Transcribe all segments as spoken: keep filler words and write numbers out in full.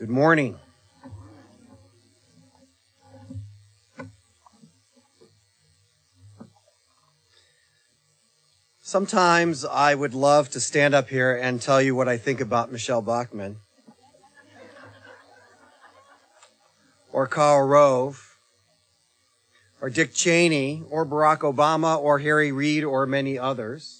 Good morning. Sometimes I would love to stand up here and tell you what I think about Michelle Bachmann or Karl Rove or Dick Cheney or Barack Obama or Harry Reid or many others.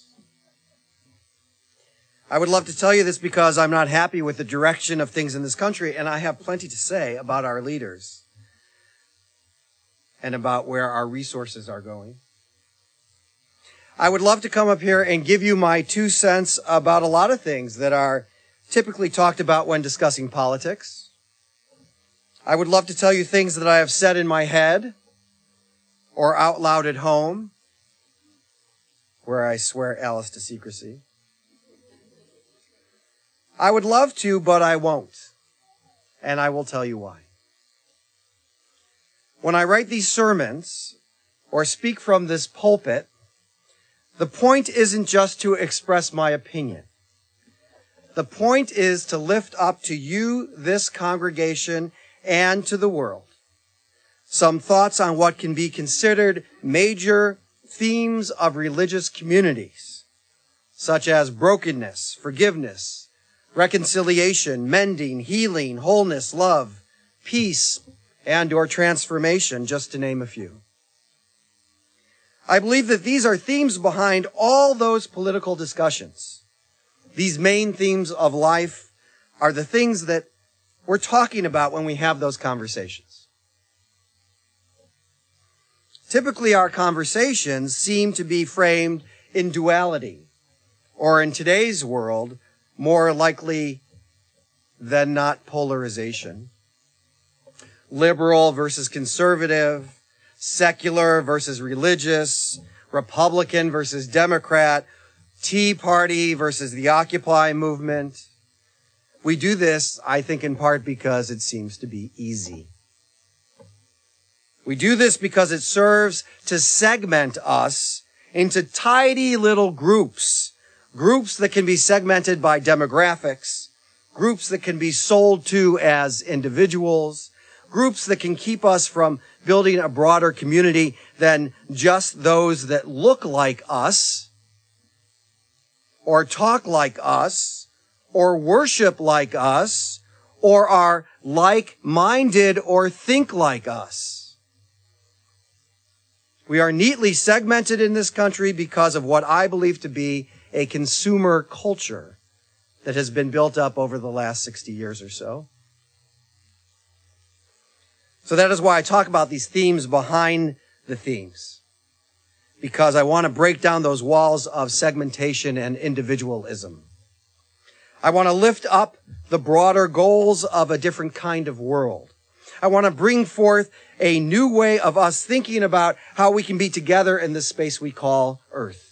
I would love to tell you this because I'm not happy with the direction of things in this country, and I have plenty to say about our leaders and about where our resources are going. I would love to come up here and give you my two cents about a lot of things that are typically talked about when discussing politics. I would love to tell you things that I have said in my head or out loud at home, where I swear Alice to secrecy. I would love to, but I won't. And I will tell you why. When I write these sermons or speak from this pulpit, the point isn't just to express my opinion. The point is to lift up to you, this congregation, and to the world, some thoughts on what can be considered major themes of religious communities, such as brokenness, forgiveness, reconciliation, mending, healing, wholeness, love, peace, and or transformation, just to name a few. I believe that these are themes behind all those political discussions. These main themes of life are the things that we're talking about when we have those conversations. Typically, our conversations seem to be framed in duality, or in today's world, more likely than not polarization. Liberal versus conservative, secular versus religious, Republican versus Democrat, Tea Party versus the Occupy movement. We do this, I think, in part because it seems to be easy. We do this because it serves to segment us into tidy little groups. Groups that can be segmented by demographics, groups that can be sold to as individuals, groups that can keep us from building a broader community than just those that look like us, or talk like us, or worship like us, or are like-minded or think like us. We are neatly segmented in this country because of what I believe to be a consumer culture that has been built up over the last sixty years or so. So that is why I talk about these themes behind the themes, because I want to break down those walls of segmentation and individualism. I want to lift up the broader goals of a different kind of world. I want to bring forth a new way of us thinking about how we can be together in this space we call Earth.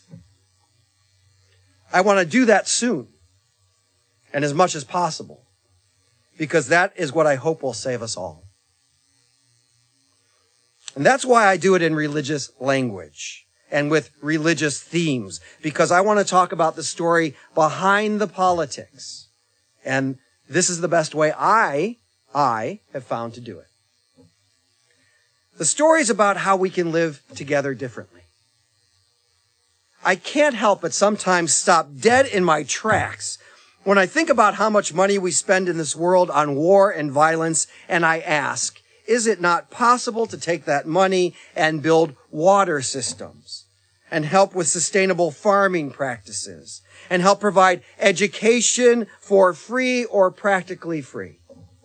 I want to do that soon, and as much as possible, because that is what I hope will save us all. And that's why I do it in religious language and with religious themes, because I want to talk about the story behind the politics. And this is the best way I, I have found to do it. The story is about how we can live together differently. I can't help but sometimes stop dead in my tracks when I think about how much money we spend in this world on war and violence, and I ask, is it not possible to take that money and build water systems and help with sustainable farming practices and help provide education for free or practically free?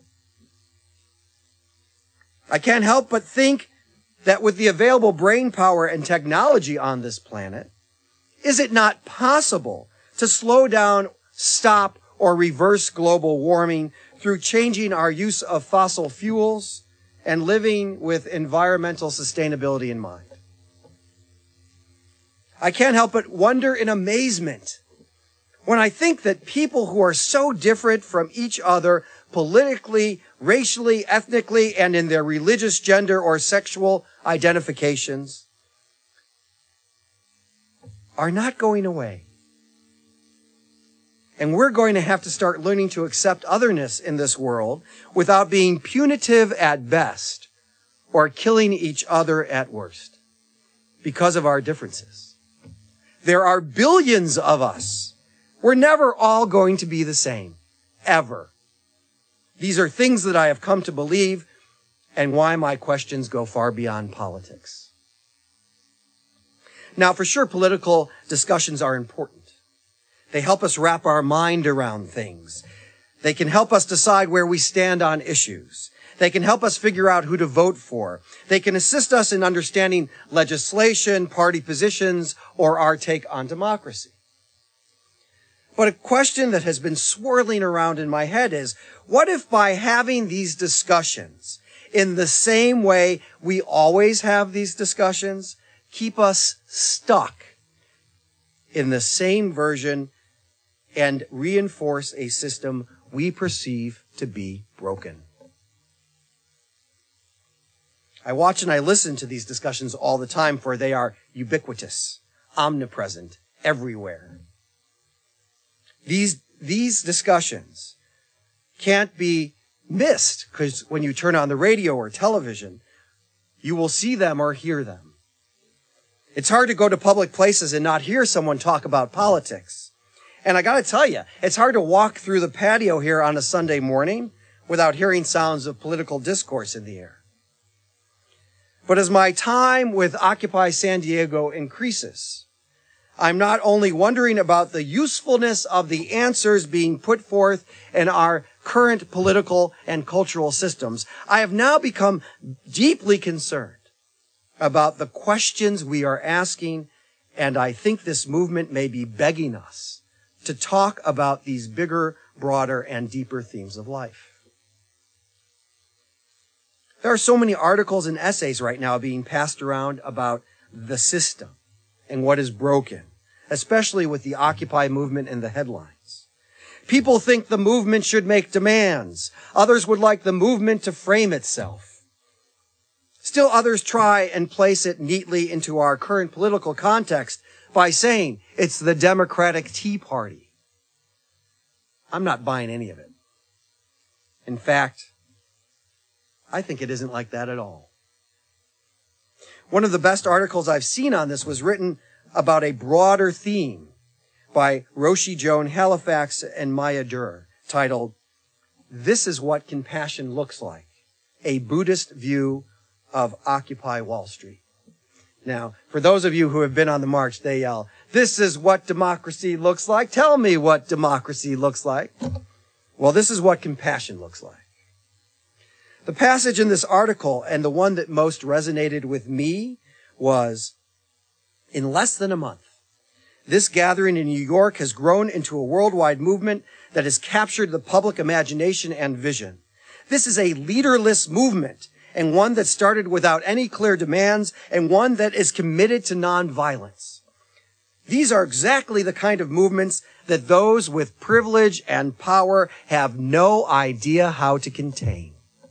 I can't help but think that with the available brain power and technology on this planet, is it not possible to slow down, stop, or reverse global warming through changing our use of fossil fuels and living with environmental sustainability in mind? I can't help but wonder in amazement when I think that people who are so different from each other politically, racially, ethnically, and in their religious, gender, or sexual identifications are not going away. And we're going to have to start learning to accept otherness in this world without being punitive at best or killing each other at worst because of our differences. There are billions of us. We're never all going to be the same, ever. These are things that I have come to believe and why my questions go far beyond politics. Now, for sure, political discussions are important. They help us wrap our mind around things. They can help us decide where we stand on issues. They can help us figure out who to vote for. They can assist us in understanding legislation, party positions, or our take on democracy. But a question that has been swirling around in my head is, what if by having these discussions in the same way we always have these discussions, keep us stuck in the same version and reinforce a system we perceive to be broken? I watch and I listen to these discussions all the time, for they are ubiquitous, omnipresent, everywhere. These, these discussions can't be missed, because when you turn on the radio or television, you will see them or hear them. It's hard to go to public places and not hear someone talk about politics. And I got to tell you, it's hard to walk through the patio here on a Sunday morning without hearing sounds of political discourse in the air. But as my time with Occupy San Diego increases, I'm not only wondering about the usefulness of the answers being put forth in our current political and cultural systems, I have now become deeply concerned about the questions we are asking, and I think this movement may be begging us to talk about these bigger, broader, and deeper themes of life. There are so many articles and essays right now being passed around about the system and what is broken, especially with the Occupy movement in the headlines. People think the movement should make demands. Others would like the movement to frame itself. Still others try and place it neatly into our current political context by saying it's the Democratic Tea Party. I'm not buying any of it. In fact, I think it isn't like that at all. One of the best articles I've seen on this was written about a broader theme by Roshi Joan Halifax and Maya Dur, titled, "This is What Compassion Looks Like, a Buddhist View of Occupy Wall Street." Now, for those of you who have been on the march, they yell, "This is what democracy looks like. Tell me what democracy looks like." Well, this is what compassion looks like. The passage in this article, and the one that most resonated with me, was, in less than a month, this gathering in New York has grown into a worldwide movement that has captured the public imagination and vision. This is a leaderless movement, and one that started without any clear demands, and one that is committed to nonviolence. These are exactly the kind of movements that those with privilege and power have no idea how to contain.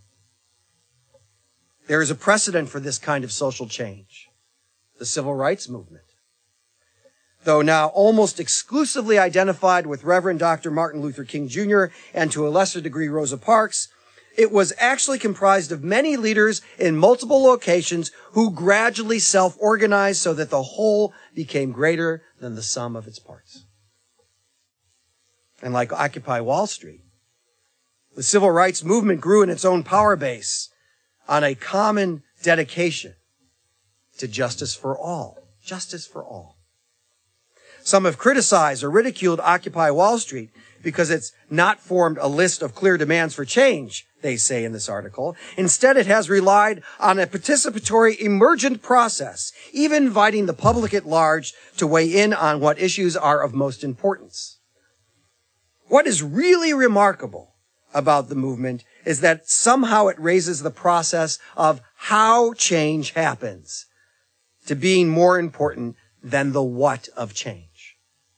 There is a precedent for this kind of social change, the civil rights movement. Though now almost exclusively identified with Reverend Doctor Martin Luther King Junior and to a lesser degree Rosa Parks, it was actually comprised of many leaders in multiple locations who gradually self-organized so that the whole became greater than the sum of its parts. And like Occupy Wall Street, the civil rights movement grew in its own power base on a common dedication to justice for all. Justice for all. Some have criticized or ridiculed Occupy Wall Street because it's not formed a list of clear demands for change, they say in this article. Instead, it has relied on a participatory emergent process, even inviting the public at large to weigh in on what issues are of most importance. What is really remarkable about the movement is that somehow it raises the process of how change happens to being more important than the what of change.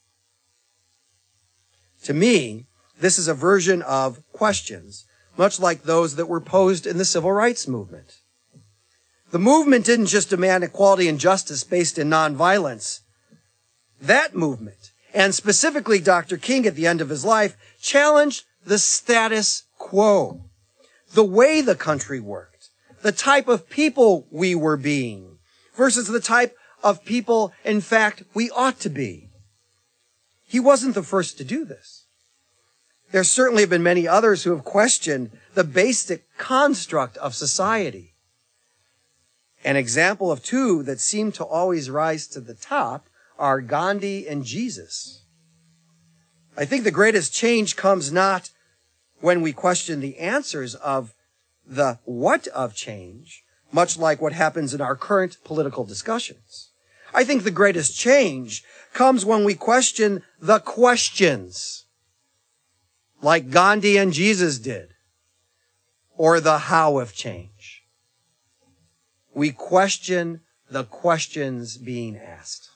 To me, this is a version of questions, much like those that were posed in the civil rights movement. The movement didn't just demand equality and justice based in nonviolence. That movement And specifically, Doctor King, at the end of his life, challenged the status quo, the way the country worked, the type of people we were being versus the type of people, in fact, we ought to be. He wasn't the first to do this. There certainly have been many others who have questioned the basic construct of society. An example of two that seem to always rise to the top are Gandhi and Jesus. I think the greatest change comes not when we question the answers of the what of change, much like what happens in our current political discussions. I think the greatest change comes when we question the questions, like Gandhi and Jesus did, or the how of change. We question the questions being asked.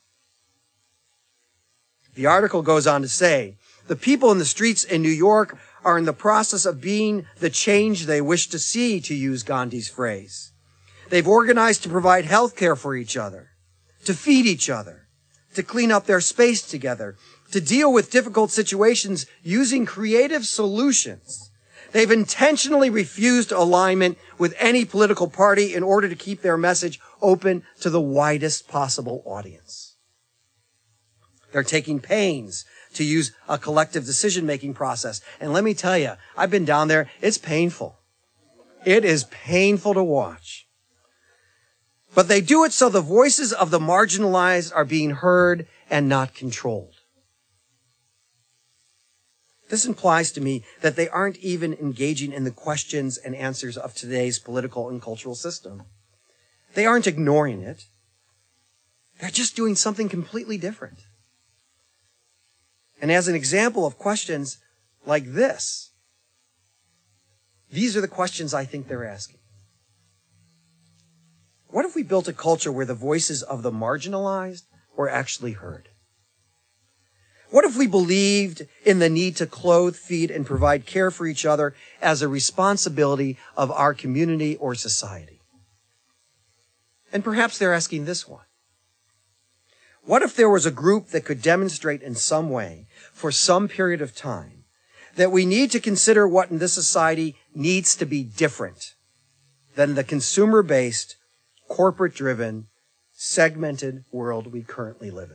The article goes on to say, the people in the streets in New York are in the process of being the change they wish to see, to use Gandhi's phrase. They've organized to provide health care for each other, to feed each other, to clean up their space together, to deal with difficult situations using creative solutions. They've intentionally refused alignment with any political party in order to keep their message open to the widest possible audience. They're taking pains to use a collective decision-making process. And let me tell you, I've been down there. It's painful. It is painful to watch. But they do it so the voices of the marginalized are being heard and not controlled. This implies to me that they aren't even engaging in the questions and answers of today's political and cultural system. They aren't ignoring it. They're just doing something completely different. And as an example of questions like this, these are the questions I think they're asking. What if we built a culture where the voices of the marginalized were actually heard? What if we believed in the need to clothe, feed, and provide care for each other as a responsibility of our community or society? And perhaps they're asking this one. What if there was a group that could demonstrate in some way, for some period of time, that we need to consider what in this society needs to be different than the consumer-based, corporate-driven, segmented world we currently live in?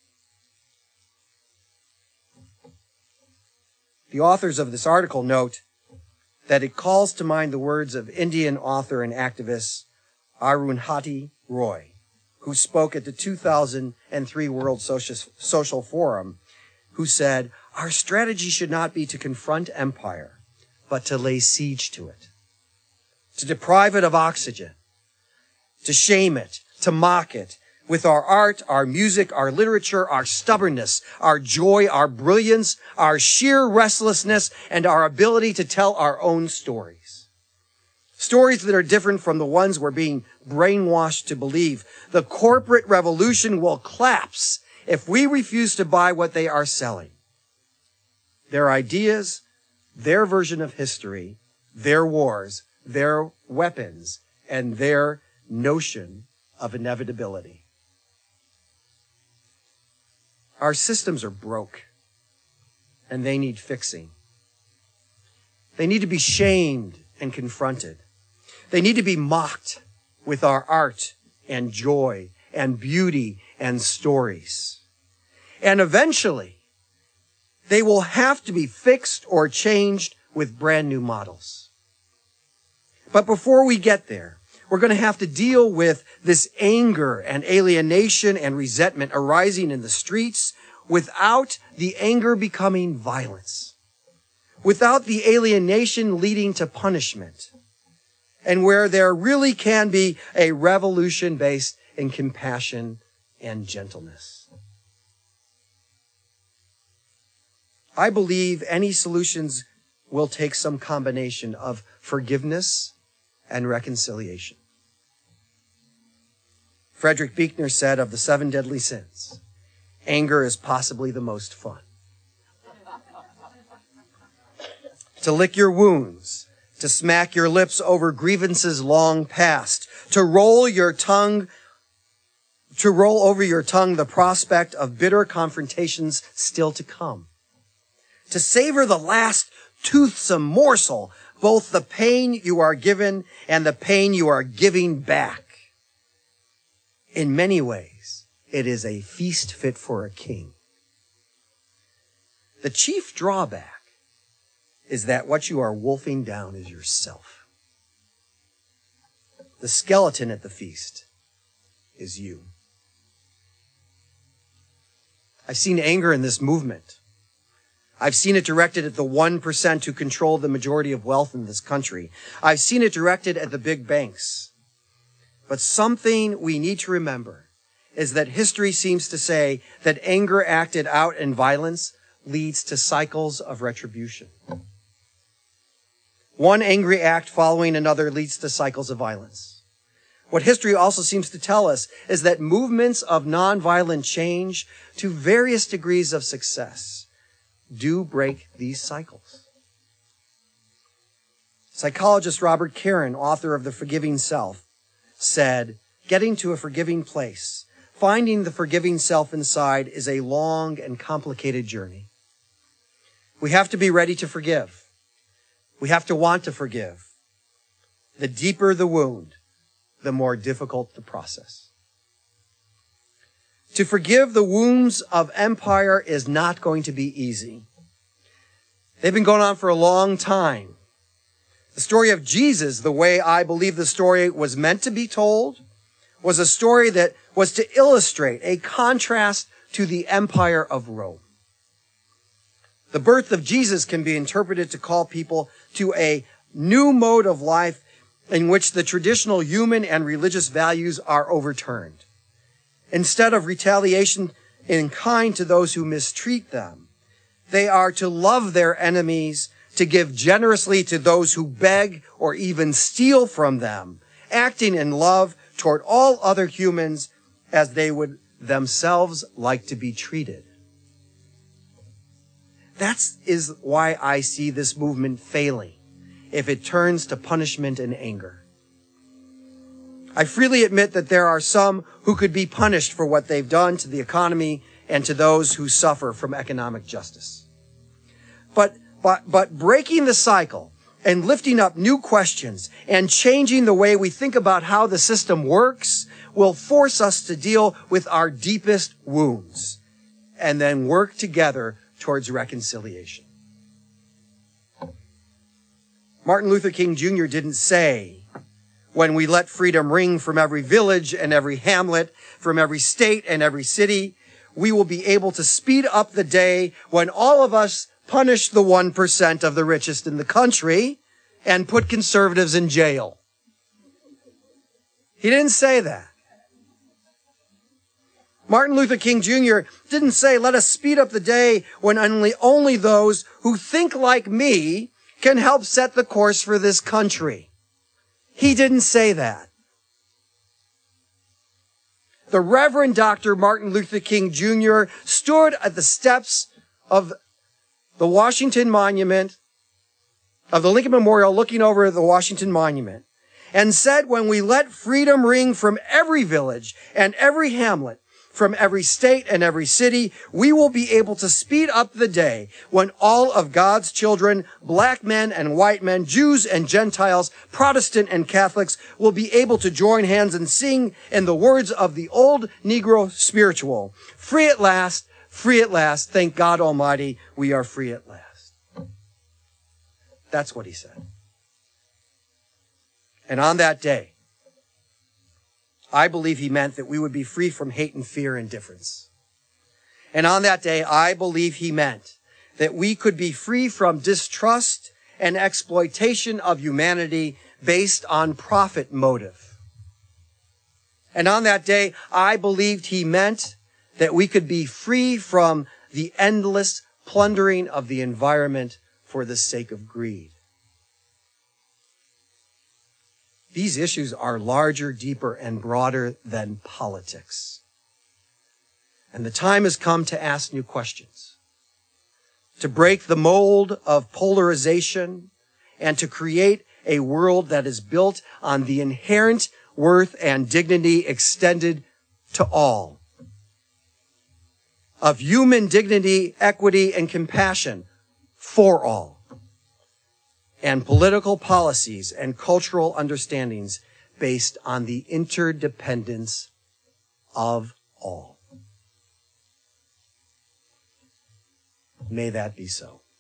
The authors of this article note that it calls to mind the words of Indian author and activist Arundhati Roy, who spoke at the two thousand three World Social Forum, who said, "Our strategy should not be to confront empire, but to lay siege to it, to deprive it of oxygen, to shame it, to mock it, with our art, our music, our literature, our stubbornness, our joy, our brilliance, our sheer restlessness, and our ability to tell our own stories. Stories that are different from the ones we're being brainwashed to believe. The corporate revolution will collapse if we refuse to buy what they are selling. Their ideas, their version of history, their wars, their weapons, and their notion of inevitability." Our systems are broke, and they need fixing. They need to be shamed and confronted. They need to be mocked with our art and joy and beauty and stories. And eventually, they will have to be fixed or changed with brand new models. But before we get there, we're going to have to deal with this anger and alienation and resentment arising in the streets without the anger becoming violence, without the alienation leading to punishment, and where there really can be a revolution based in compassion and gentleness. I believe any solutions will take some combination of forgiveness and reconciliation. Frederick Buechner said of the seven deadly sins, anger is possibly the most fun. To lick your wounds, to smack your lips over grievances long past, to roll your tongue to roll over your tongue the prospect of bitter confrontations still to come. To savor the last toothsome morsel, both the pain you are given and the pain you are giving back. In many ways, it is a feast fit for a king. The chief drawback is that what you are wolfing down is yourself. The skeleton at the feast is you. I've seen anger in this movement. I've seen it directed at the one percent who control the majority of wealth in this country. I've seen it directed at the big banks. But something we need to remember is that history seems to say that anger acted out in violence leads to cycles of retribution. One angry act following another leads to cycles of violence. What history also seems to tell us is that movements of nonviolent change to various degrees of success do break these cycles. Psychologist Robert Caron, author of The Forgiving Self, said, "Getting to a forgiving place, finding the forgiving self inside is a long and complicated journey. We have to be ready to forgive. We have to want to forgive. The deeper the wound, the more difficult the process. To forgive the wounds of empire is not going to be easy. They've been going on for a long time. The story of Jesus, the way I believe the story was meant to be told, was a story that was to illustrate a contrast to the empire of Rome. The birth of Jesus can be interpreted to call people to a new mode of life in which the traditional human and religious values are overturned. Instead of retaliation in kind to those who mistreat them, they are to love their enemies, to give generously to those who beg or even steal from them, acting in love toward all other humans as they would themselves like to be treated. That is why I see this movement failing if it turns to punishment and anger. I freely admit that there are some who could be punished for what they've done to the economy and to those who suffer from economic justice. But, but, but breaking the cycle and lifting up new questions and changing the way we think about how the system works will force us to deal with our deepest wounds and then work together towards reconciliation. Martin Luther King Junior didn't say, when we let freedom ring from every village and every hamlet, from every state and every city, we will be able to speed up the day when all of us punish the one percent of the richest in the country and put conservatives in jail. He didn't say that. Martin Luther King Junior didn't say, let us speed up the day when only, only those who think like me can help set the course for this country. He didn't say that. The Reverend Doctor Martin Luther King Junior stood at the steps of the Washington Monument, of the Lincoln Memorial, looking over the Washington Monument, and said, when we let freedom ring from every village and every hamlet, from every state and every city, we will be able to speed up the day when all of God's children, black men and white men, Jews and Gentiles, Protestant and Catholics, will be able to join hands and sing in the words of the old Negro spiritual, free at last, free at last, thank God Almighty, we are free at last. That's what he said. And on that day, I believe he meant that we would be free from hate and fear and difference. And on that day, I believe he meant that we could be free from distrust and exploitation of humanity based on profit motive. And on that day, I believed he meant that we could be free from the endless plundering of the environment for the sake of greed. These issues are larger, deeper, and broader than politics. And the time has come to ask new questions, to break the mold of polarization, and to create a world that is built on the inherent worth and dignity extended to all, of human dignity, equity, and compassion for all, and political policies and cultural understandings based on the interdependence of all. May that be so.